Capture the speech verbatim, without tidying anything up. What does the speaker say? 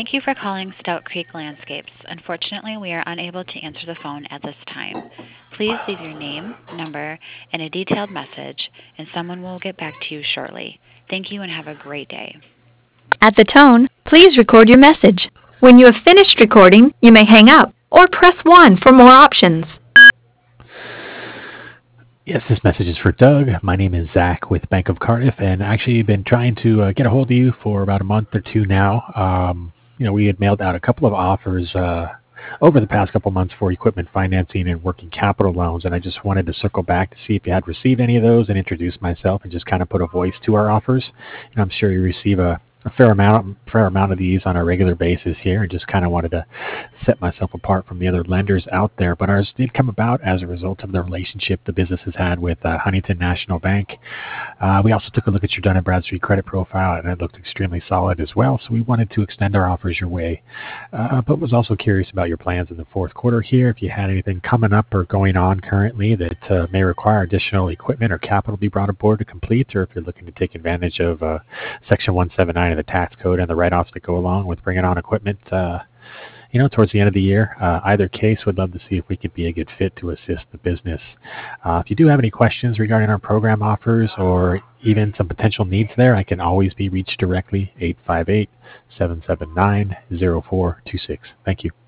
Thank you for calling Stout Creek Landscapes. Unfortunately, we are unable to answer the phone at this time. Please leave your name, number, and a detailed message, and someone will get back to you shortly. Thank you and have a great day. At the tone, please record your message. When you have finished recording, you may hang up or press one for more options. Yes, this message is for Doug. My name is Zach with Bank of Cardiff, and actually been trying to uh, get a hold of you for about a month or two now. Um, you know, we had mailed out a couple of offers uh, over the past couple months for equipment financing and working capital loans, and I just wanted to circle back to see if you had received any of those and introduce myself and just kind of put a voice to our offers. And I'm sure you receive a, a fair amount, fair amount of these on a regular basis here, and just kind of wanted to set myself apart from the other lenders out there. But ours did come about as a result of the relationship the business has had with uh, Huntington National Bank. Uh, we also took a look at your Dun and Bradstreet credit profile, and it looked extremely solid as well. So we wanted to extend our offers your way, uh, but was also curious about your plans in the fourth quarter here. If you had anything coming up or going on currently that uh, may require additional equipment or capital to be brought aboard to complete, or if you're looking to take advantage of uh, Section one seventy-nine of the tax code and the write-offs that go along with bringing on equipment, uh, you know, towards the end of the year. Uh, either case, would love to see if we could be a good fit to assist the business. Uh, if you do have any questions regarding our program offers or even some potential needs there, I can always be reached directly, eight five eight, seven seven nine, zero four two six. Thank you.